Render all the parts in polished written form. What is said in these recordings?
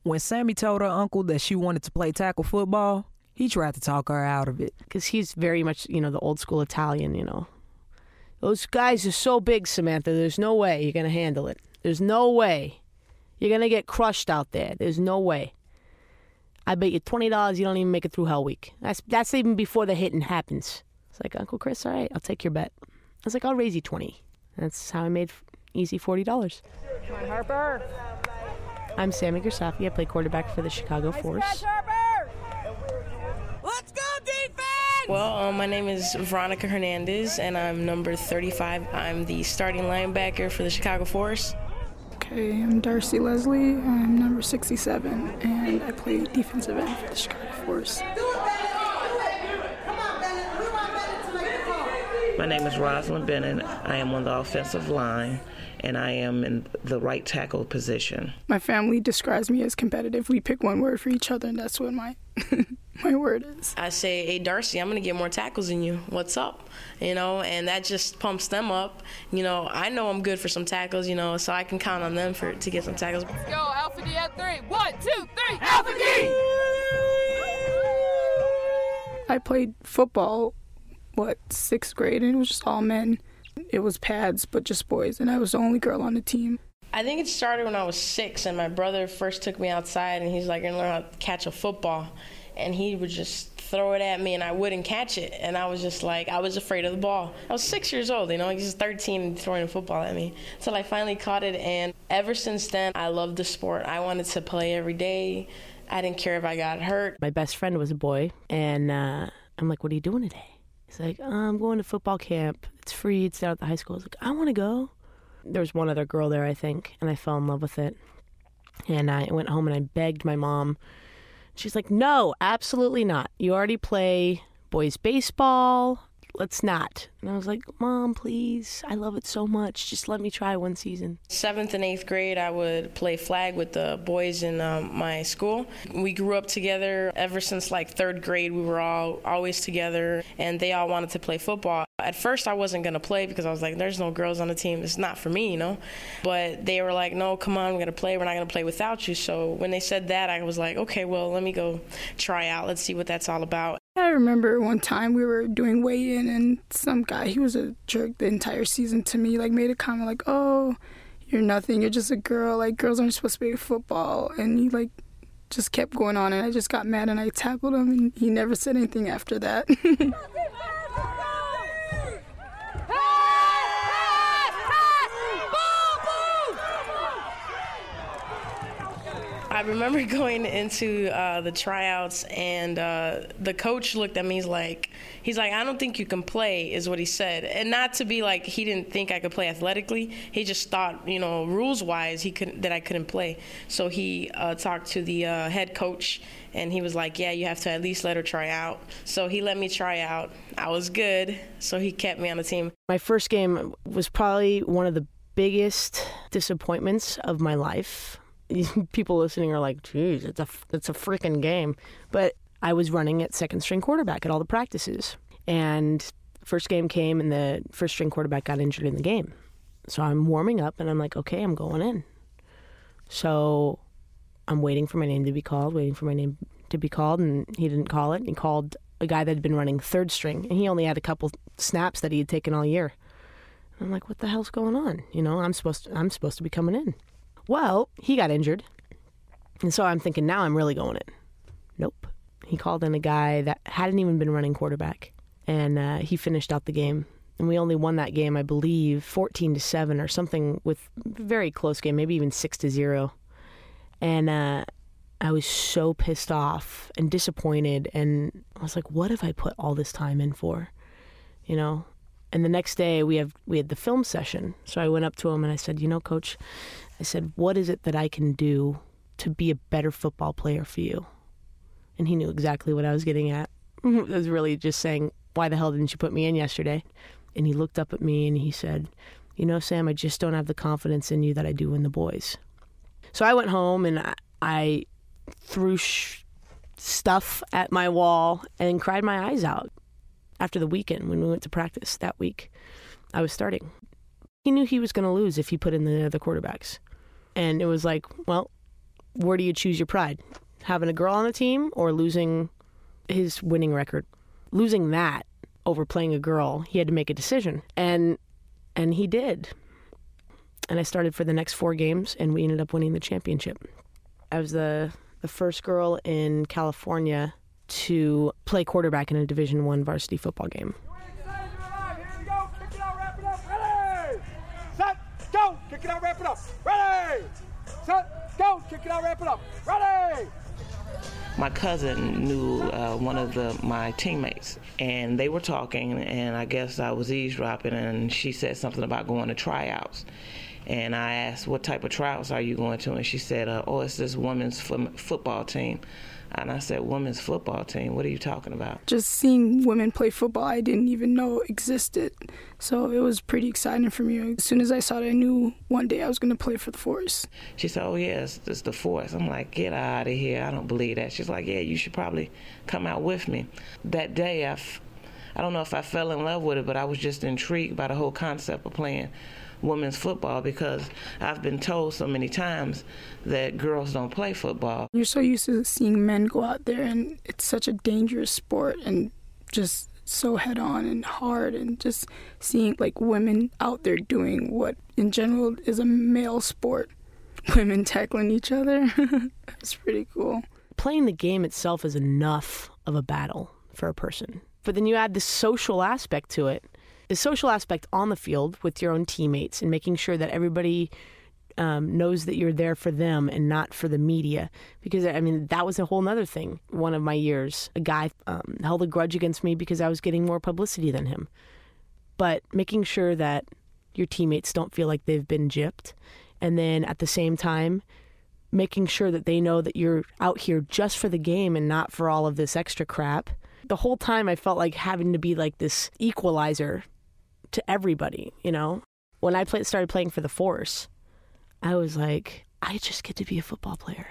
When Sammy told her uncle that she wanted to play tackle football, he tried to talk her out of it. Because he's very much, the old school Italian, Those guys are so big, Samantha, there's no way you're going to handle it. There's no way. You're going to get crushed out there. There's no way. I bet you $20 you don't even make it through Hell Week. That's even before the hitting happens. It's like, Uncle Chris, all right, I'll take your bet. I was like, I'll raise you 20. That's how I made easy $40. Come on, Harper. I'm Sammy Gersafi. I play quarterback for the Chicago Force. Let's go, defense! Well, my name is Veronica Hernandez, and I'm number 35. I'm the starting linebacker for the Chicago Force. Okay, I'm Darcy Leslie. I'm number 67, and I play defensive end for the Chicago Force. My name is Rosalind Bennett. I am on the offensive line, and I am in the right tackle position. My family describes me as competitive. We pick one word for each other, and that's what my my word is. I say, hey, Darcy, I'm going to get more tackles than you. What's up? And that just pumps them up. I know I'm good for some tackles, so I can count on them to get some tackles. Let's go, Alpha D at 3. 1, 2, 3, Alpha D! I played football, 6th grade, and it was just all men. It was pads, but just boys, and I was the only girl on the team. I think it started when I was 6, and my brother first took me outside, and he's like, you're going to learn how to catch a football. And he would just throw it at me, and I wouldn't catch it. And I was just like, I was afraid of the ball. I was 6 years old, he's 13 and throwing a football at me. So I finally caught it, and ever since then, I loved the sport. I wanted to play every day. I didn't care if I got hurt. My best friend was a boy, and I'm like, what are you doing today? He's like, I'm going to football camp. It's free. It's down at the high school. I was like, I want to go. There was one other girl there, I think, and I fell in love with it. And I went home and I begged my mom. She's like, no, absolutely not. You already play boys baseball. Let's not. And I was like, Mom, please. I love it so much. Just let me try one season. 7th and 8th grade, I would play flag with the boys in my school. We grew up together. Ever since 3rd grade, we were always together, and they all wanted to play football. At first, I wasn't going to play because I was like, there's no girls on the team. It's not for me, But they were like, no, come on, we're going to play. We're not going to play without you. So when they said that, I was like, okay, well, let me go try out. Let's see what that's all about. I remember one time we were doing weigh-in, and some guy, he was a jerk the entire season to me, made a comment like, oh, you're nothing, you're just a girl, girls aren't supposed to play football. And he, just kept going on, and I just got mad, and I tackled him, and he never said anything after that. I remember going into the tryouts, and the coach looked at me. He's like, I don't think you can play, is what he said. And not to be like he didn't think I could play athletically. He just thought, rules-wise, that I couldn't play. So he talked to the head coach, and he was like, yeah, you have to at least let her try out. So he let me try out. I was good, so he kept me on the team. My first game was probably one of the biggest disappointments of my life. People listening are like, geez, it's a freaking game. But I was running at second string quarterback at all the practices. And first game came, and the first string quarterback got injured in the game. So I'm warming up, and I'm like, okay, I'm going in. So I'm waiting for my name to be called, and he didn't call it. And he called a guy that had been running third string, and he only had a couple snaps that he had taken all year. And I'm like, what the hell's going on? I'm supposed to be coming in. Well, he got injured, and so I'm thinking, now I'm really going in. Nope. He called in a guy that hadn't even been running quarterback, and he finished out the game. And we only won that game, I believe, 14-7 or something, with a very close game, maybe even 6-0. And I was so pissed off and disappointed, and I was like, what have I put all this time in for? And the next day we had the film session. So I went up to him and I said, Coach, I said, what is it that I can do to be a better football player for you? And he knew exactly what I was getting at. I was really just saying, why the hell didn't you put me in yesterday? And he looked up at me and he said, Sam, I just don't have the confidence in you that I do in the boys. So I went home and I threw stuff at my wall and cried my eyes out. After the weekend, when we went to practice that week, I was starting. He knew he was going to lose if he put in the other quarterbacks. And it was like, well, where do you choose your pride? Having a girl on the team or losing his winning record? Losing that over playing a girl, he had to make a decision. And he did. And I started for the next 4 games, and we ended up winning the championship. I was the first girl in California to play quarterback in a Division I varsity football game. Go! Kick it out, wrap it up. Ready! Set, go! Kick it out, wrap it up. Ready! My cousin knew one of my teammates, and they were talking, and I guess I was eavesdropping, and she said something about going to tryouts. And I asked, what type of tryouts are you going to? And she said, it's this women's football team. And I said, women's football team? What are you talking about? Just seeing women play football, I didn't even know existed. So it was pretty exciting for me. As soon as I saw it, I knew one day I was going to play for the Force. She said, oh, yes, it's the Force. I'm like, get out of here. I don't believe that. She's like, yeah, you should probably come out with me. That day, I don't know if I fell in love with it, but I was just intrigued by the whole concept of playing women's football, because I've been told so many times that girls don't play football. You're so used to seeing men go out there, and it's such a dangerous sport and just so head-on and hard, and just seeing like women out there doing what in general is a male sport, women tackling each other. It's pretty cool. Playing the game itself is enough of a battle for a person. But then you add the social aspect to it. The social aspect on the field with your own teammates and making sure that everybody knows that you're there for them and not for the media. Because, I mean, that was a whole other thing. One of my years, a guy held a grudge against me because I was getting more publicity than him. But making sure that your teammates don't feel like they've been gypped. And then at the same time, making sure that they know that you're out here just for the game and not for all of this extra crap. The whole time I felt like having to be like this equalizer to everybody, you know? When I started playing for the Force, I was like, I just get to be a football player.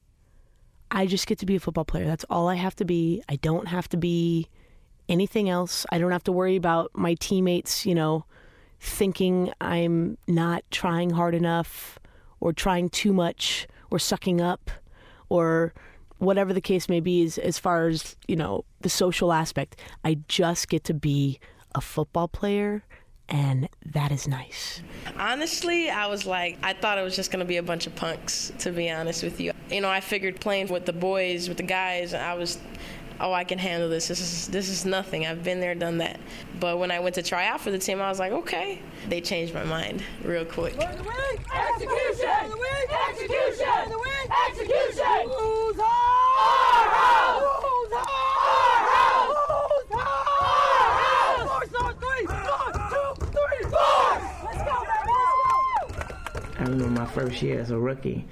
I just get to be a football player. That's all I have to be. I don't have to be anything else. I don't have to worry about my teammates, you know, thinking I'm not trying hard enough or trying too much or sucking up or whatever the case may be as far as, you know, the social aspect. I just get to be a football player, and that is nice. Honestly, I thought it was just going to be a bunch of punks, to be honest with you. You know, I figured playing with the boys, with the guys, I can handle this. This is nothing. I've been there, done that. But when I went to try out for the team, I was like, okay. They changed my mind real quick. Execution! Execution! Execution! Who's our house? Who's our house? Who's our house? Force on 3! 1, 2, 3, 4! Let's go, baby! I remember my first year as a rookie.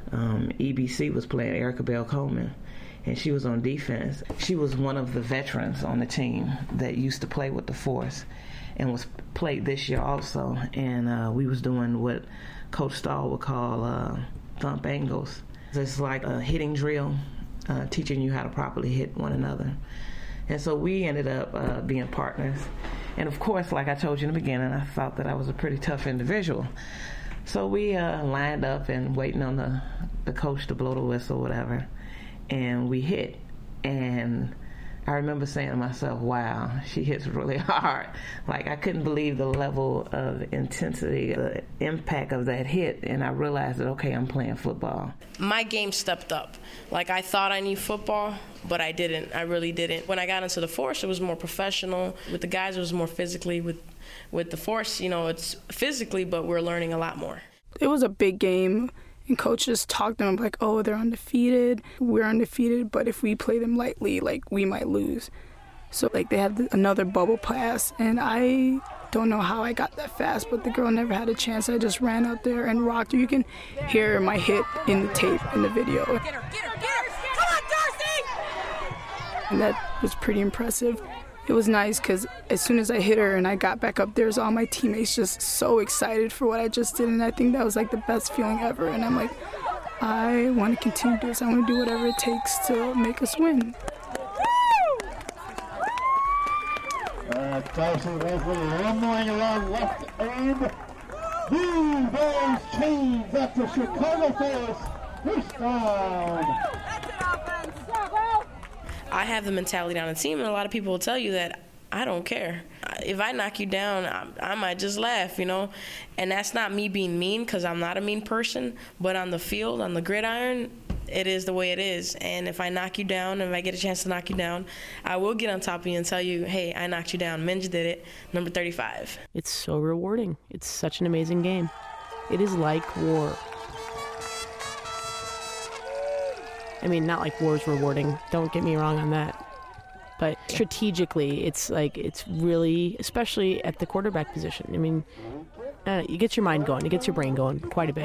EBC was playing Erica Bell Coleman, and she was on defense. She was one of the veterans on the team that used to play with the Force and was played this year also. And we was doing what Coach Stahl would call thump angles. It's like a hitting drill, teaching you how to properly hit one another. And so we ended up being partners. And of course, like I told you in the beginning, I thought that I was a pretty tough individual. So we lined up and waiting on the coach to blow the whistle, whatever. And we hit. And I remember saying to myself, wow, she hits really hard. Like, I couldn't believe the level of intensity, the impact of that hit. And I realized that, okay, I'm playing football. My game stepped up. Like, I thought I knew football, but I didn't. I really didn't. When I got into the Force, it was more professional. With the guys, it was more physically. With the Force, you know, it's physically, but we're learning a lot more. It was a big game. And coach just talked to them like, oh, they're undefeated. We're undefeated, but if we play them lightly, like, we might lose. So, like, they had another bubble pass, and I don't know how I got that fast, but the girl never had a chance. I just ran out there and rocked her. You can hear my hit in the tape, in the video. Get her! Come on, Darcy! And that was pretty impressive. It was nice because as soon as I hit her and I got back up, there's all my teammates just so excited for what I just did, and I think that was like the best feeling ever. And I'm like, I want to continue this. I want to do whatever it takes to make us win. Darcy Wesley rumbling along left end. Who those chains at the Chicago Force I have the mentality on the team, and a lot of people will tell you that I don't care. If I knock you down, I might just laugh, you know? And that's not me being mean, because I'm not a mean person, but on the field, on the gridiron, it is the way it is. And if I knock you down, if I get a chance to knock you down, I will get on top of you and tell you, hey, I knocked you down. Minge did it, number 35. It's so rewarding. It's such an amazing game. It is like war. I mean, not like war's rewarding. Don't get me wrong on that. But strategically, it's really, especially at the quarterback position. I mean, it gets your mind going. It gets your brain going quite a bit.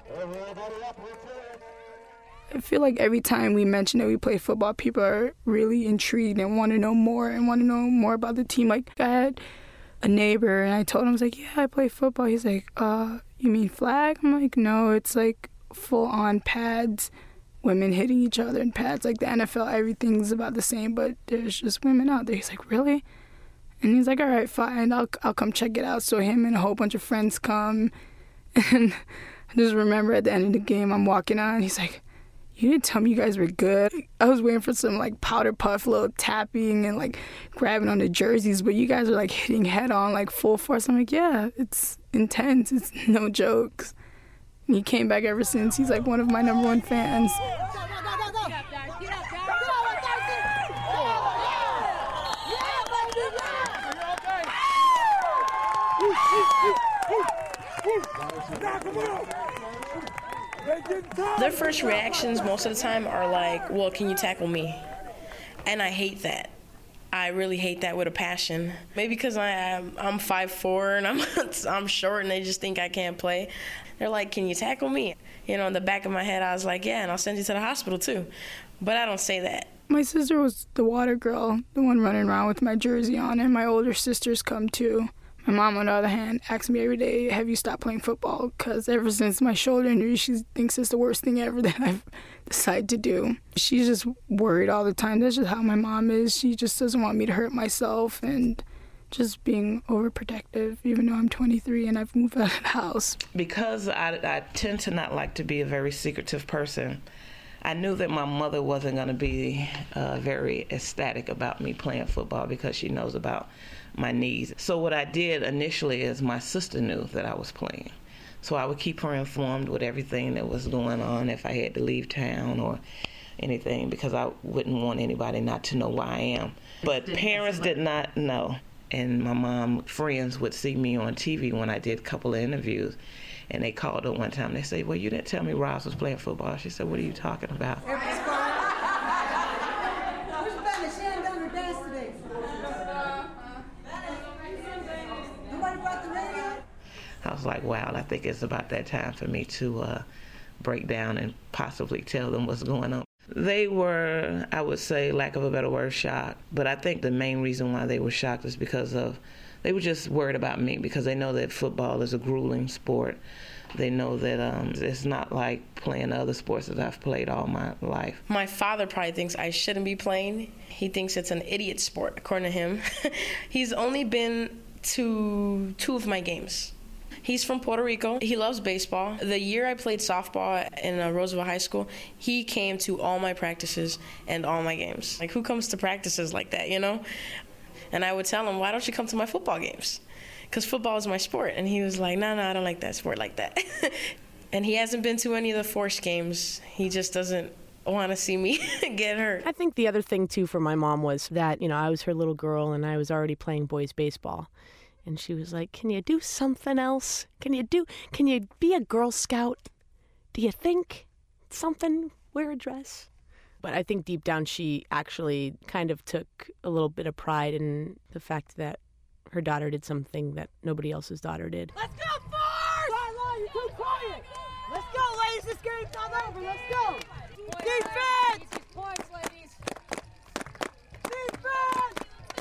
I feel like every time we mention that we play football, people are really intrigued and want to know more about the team. Like, I had a neighbor, and I told him, I was like, yeah, I play football. He's like, you mean flag? I'm like, no, it's like full-on pads, women hitting each other in pads. Like the NFL, everything's about the same, but there's just women out there. He's like, really? And he's like, all right, fine, I'll come check it out. So him and a whole bunch of friends come, and I just remember at the end of the game, I'm walking out, and he's like, you didn't tell me you guys were good. I was waiting for some like powder puff, little tapping and like grabbing on the jerseys, but you guys are like hitting head on, like full force. I'm like, yeah, it's intense. It's no jokes. And he came back ever since. He's like one of my #1 fans. Their first reactions most of the time are like, well, can you tackle me? And I hate that. I really hate that with a passion. Maybe because I'm 5'4" and I'm short and they just think I can't play. They're like, can you tackle me? You know, in the back of my head, I was like, yeah, and I'll send you to the hospital too. But I don't say that. My sister was the water girl, the one running around with my jersey on, and my older sisters come too. My mom, on the other hand, asks me every day, have you stopped playing football? Because ever since my shoulder injury, she thinks it's the worst thing ever that I've decided to do. She's just worried all the time. That's just how my mom is. She just doesn't want me to hurt myself and just being overprotective, even though I'm 23 and I've moved out of the house. Because I tend to not like to be a very secretive person, I knew that my mother wasn't going to be very ecstatic about me playing football because she knows about my knees. So what I did initially is my sister knew that I was playing. So I would keep her informed with everything that was going on if I had to leave town or anything, because I wouldn't want anybody not to know where I am. But parents did not know. And my mom friends would see me on TV when I did a couple of interviews. And they called her one time. They say, well, you didn't tell me Roz was playing football. She said, what are you talking about? I was like, wow, I think it's about that time for me to break down and possibly tell them what's going on. They were, I would say, lack of a better word, shocked. But I think the main reason why they were shocked is because they were just worried about me, because they know that football is a grueling sport. They know that it's not like playing other sports that I've played all my life. My father probably thinks I shouldn't be playing. He thinks it's an idiot sport, according to him. He's only been to 2 of my games. He's from Puerto Rico. He loves baseball. The year I played softball in Roosevelt High School, he came to all my practices and all my games. Like, who comes to practices like that, you know? And I would tell him, why don't you come to my football games? Because football is my sport. And he was like, no, I don't like that sport like that. And he hasn't been to any of the forced games. He just doesn't want to see me get hurt. I think the other thing, too, for my mom was that, you know, I was her little girl and I was already playing boys baseball. And she was like, can you do something else? Can you be a Girl Scout? Do you think something? Wear a dress? But I think deep down she actually kind of took a little bit of pride in the fact that her daughter did something that nobody else's daughter did. Let's go, Force! Sideline, you're too quiet. Let's go, ladies. This game's not over. Let's go. Defense! Points, ladies. Defense!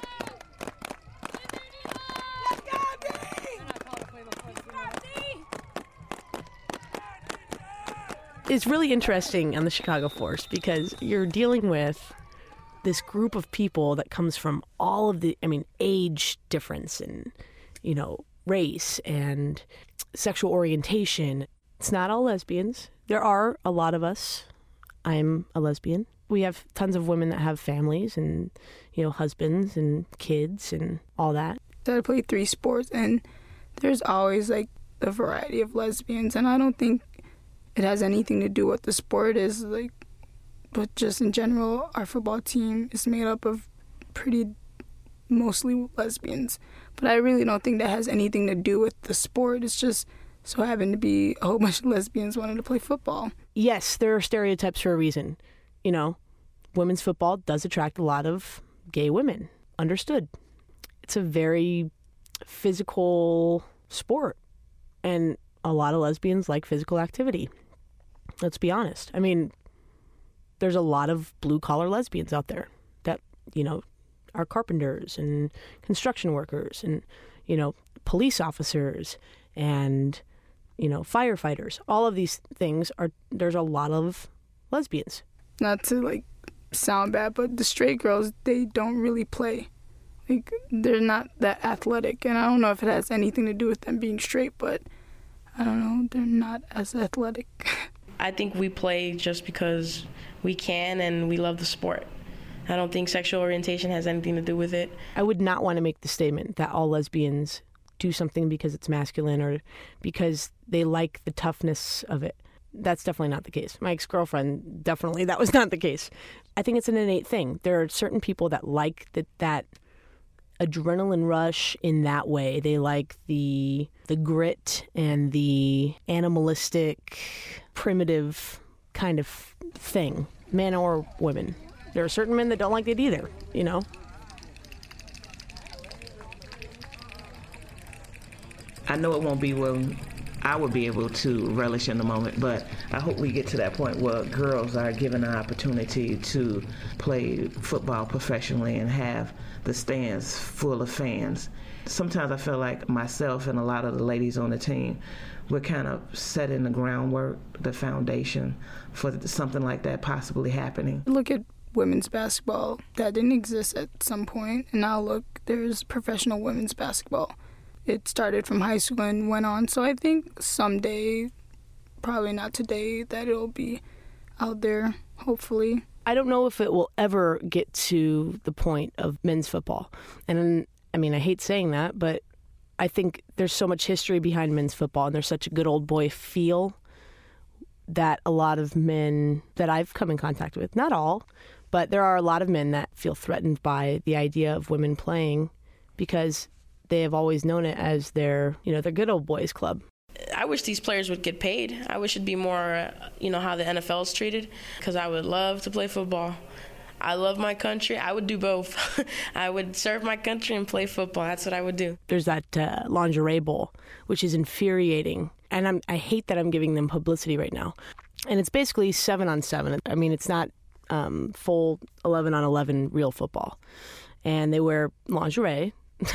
Let's go, D! It's really interesting on the Chicago Force because you're dealing with this group of people that comes from all of the, age difference and, race and sexual orientation. It's not all lesbians. There are a lot of us. I'm a lesbian. We have tons of women that have families and, husbands and kids and all that. I play 3 sports, and there's always, a variety of lesbians, and I don't think it has anything to do with the sport is, but just in general, our football team is made up of mostly lesbians. But I really don't think that has anything to do with the sport. It's just so happened to be a whole bunch of lesbians wanting to play football. Yes, there are stereotypes for a reason. Women's football does attract a lot of gay women. Understood. It's a very physical sport, and a lot of lesbians like physical activity. Let's be honest. I mean, there's a lot of blue-collar lesbians out there that, are carpenters and construction workers and, police officers and, firefighters. All of these things there's a lot of lesbians. Not to, sound bad, but the straight girls, they don't really play. They're not that athletic, and I don't know if it has anything to do with them being straight, but I don't know, they're not as athletic. I think we play just because we can and we love the sport. I don't think sexual orientation has anything to do with it. I would not want to make the statement that all lesbians do something because it's masculine or because they like the toughness of it. That's definitely not the case. My ex-girlfriend, definitely that was not the case. I think it's an innate thing. There are certain people that like that adrenaline rush in that way. They like the grit and the animalistic, primitive kind of thing, men or women. There are certain men that don't like it either, I know it won't be where I would be able to relish in the moment, but I hope we get to that point where girls are given an opportunity to play football professionally and have the stands full of fans. Sometimes I feel like myself and a lot of the ladies on the team, we're kind of setting the groundwork, the foundation for something like that possibly happening. Look at women's basketball. That didn't exist at some point, and now look, there's professional women's basketball. It started from high school and went on, so I think someday, probably not today, that it'll be out there, hopefully. I don't know if it will ever get to the point of men's football. And I mean, I hate saying that, but I think there's so much history behind men's football, and there's such a good old boy feel that a lot of men that I've come in contact with, not all, but there are a lot of men that feel threatened by the idea of women playing because they have always known it as their good old boys club. I wish these players would get paid. I wish it'd be more, how the NFL is treated, because I would love to play football. I love my country. I would do both. I would serve my country and play football. That's what I would do. There's that lingerie bowl, which is infuriating. And I hate that I'm giving them publicity right now. And it's basically 7-on-7. I mean, it's not full 11-on-11 real football. And they wear lingerie.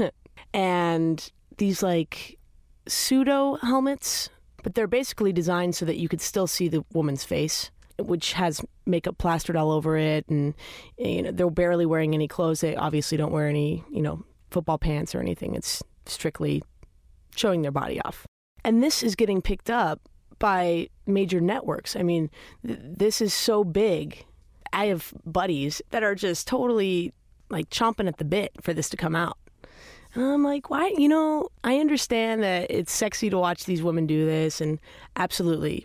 And these pseudo helmets, but they're basically designed so that you could still see the woman's face, which has makeup plastered all over it, and they're barely wearing any clothes. They obviously don't wear any football pants or anything. It's strictly showing their body off. And this is getting picked up by major networks. I mean, this is so big. I have buddies that are just totally chomping at the bit for this to come out. And I'm like, why? I understand that it's sexy to watch these women do this, and absolutely,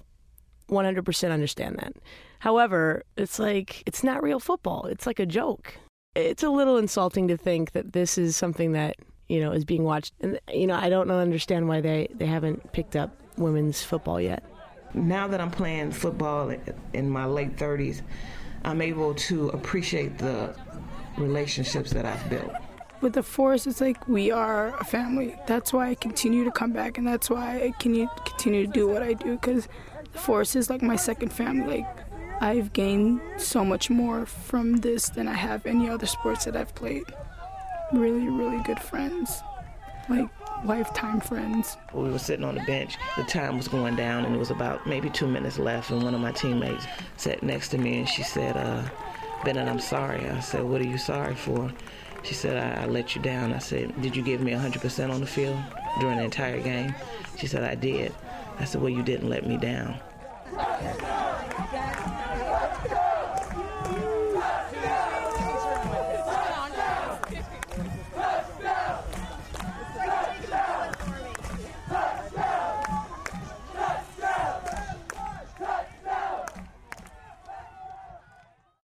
100% understand that. However, it's it's not real football. It's like a joke. It's a little insulting to think that this is something that, is being watched. And, I don't understand why they haven't picked up women's football yet. Now that I'm playing football in my late 30s, I'm able to appreciate the relationships that I've built. With the Force, it's we are a family. That's why I continue to come back, and that's why I continue to do what I do, because the Force is my second family. I've gained so much more from this than I have any other sports that I've played. Really, really good friends, lifetime friends. We were sitting on the bench. The time was going down, and it was about maybe 2 minutes left, and one of my teammates sat next to me, and she said, Bennett, I'm sorry. I said, what are you sorry for? She said, I let you down. I said, did you give me 100% on the field during the entire game? She said, I did. I said, well, you didn't let me down.